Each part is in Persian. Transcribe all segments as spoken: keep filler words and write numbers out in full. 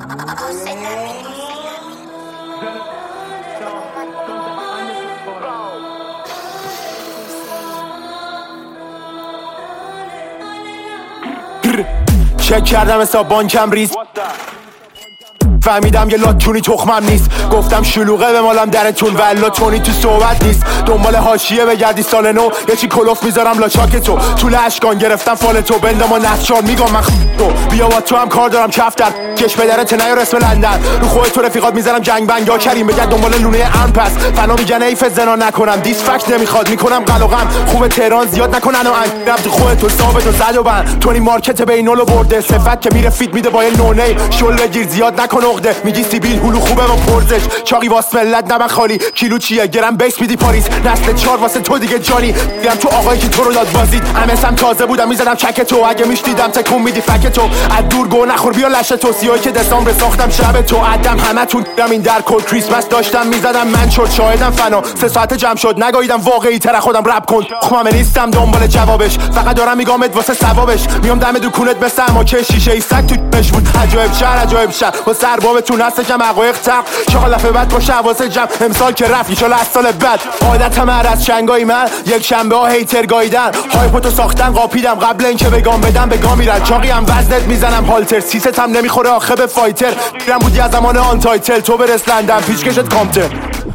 چک کردم حساب بانکم ریز، فهمیدم یه لاتونی تخمم نیست. گفتم شلوغه به مالم درتون والا تونی تو صحبت نیست. دنبال حاشیه بگردی سال نو یه چی کلوف میذارم لاچاک تو. طول اشکان گرفتم فال تو بندم و نفچار میگم من تو. بیا با تو هم کار دارم کفتر کش بدرت نیار اسم لندن. رو خود تو رفیقات میذارم جنگ بنگ یا کریم بگرد دنبال لونه ام پس. فنا میگن ایف زنا نکنم دیس فکت نمیخواد میکنم قلقم. خوب تهران زیاد نکنن و انگرم تو خودت تو ثابت و زد و بند. تونی مارکت بینولو برده صفت که میره فیت میده با یه نونی. شل بگیر زیاد نکن عقده میگی سیبیل هلو خوبه با پرزش. چاقی واس ملت نه من خالی کیلو چیه گرم بیس میدی پاریس. نسل چهار واسه تو دیگه جانی دیدم تو آقایی که تو رو داد بازید. امسم تازه بودم میزدم چک تو اگه میشدیدم تکون میدی فک تو. از دور گو نخور بیا لشه تو سیاهی که دسامبر ساختم شب تو عدم همتون دیدم این در کل کریسمس داشتم میزدم من شد شاهدم فنا. سه ساعت جمع شد نگاییدم واقعی تر خودم رپ کن خمم نیستم دنبال جوابش فقط دارم میگامت واسه ثوابش. میام دم دکونت مثل اماکه شیشه ای سگ تو بش بود. عجایب شهر عجایب شهر با سربابتون هست کم عقایق تق چاق لفه بعد باشه حواسه جمع امسال که رفت ایشالا از سال بعد. عادتم هر از چنگای من یک شنبه ها هیتر گاییدن هایپوتو ساختن قاپیدم قبل اینکه بگام بدم به گام میرن. چاقی هم وزنت میزنم هالتر سیست هم نمیخوره آخه به فایتر. دیرم بودی از زمان آن تایتل تو برس لندن پیچکشت کامتر.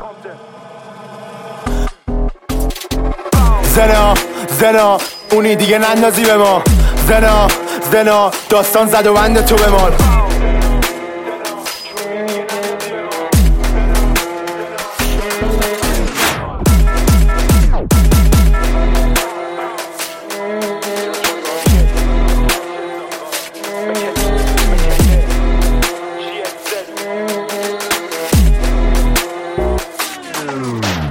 زنا زنا اونی دیگه نندازی به ما. زنا زنا داستان زد و بند تو به مال. Mm.